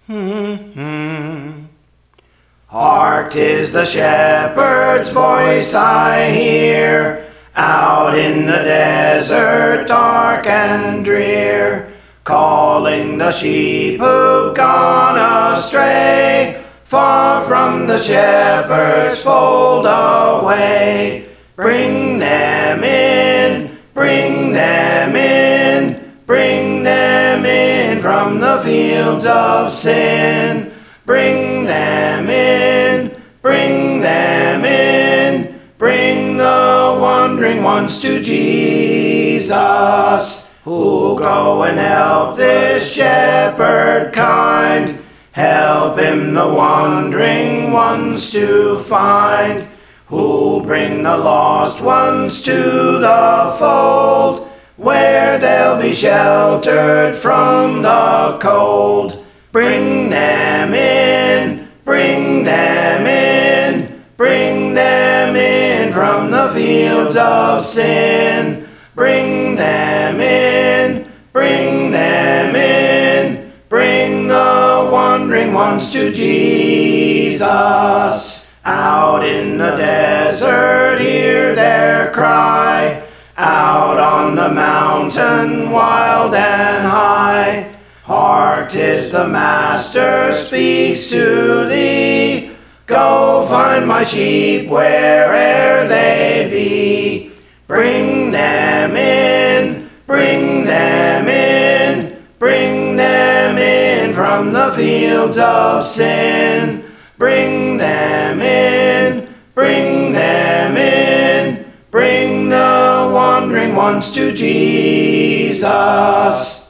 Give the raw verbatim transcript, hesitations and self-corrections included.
Hark, 'tis the shepherd's voice I hear, out in the desert dark and drear, calling the sheep who've gone astray, far from the shepherd's fold away. Bring them in, bring them in, bring them in from the fields of sin. Bring them in, bring them in, bring the wandering ones to Jesus, who'll go and help this shepherd kind, help him the wandering ones to find, who'll bring the lost ones to the fold, where they'll be sheltered from the cold. Bring them in, bring them in, bring them in from the fields of sin. Bring them in, bring them in, bring the wandering ones to Jesus. Out in the desert hear their cry, out on the mountain wild and high. Hark, 'tis the Master speaks to thee, go find my sheep where'er they be. Bring them in, bring them in, bring them in from the fields of sin. Bring them in, bring them in, bring the wandering ones to Jesus.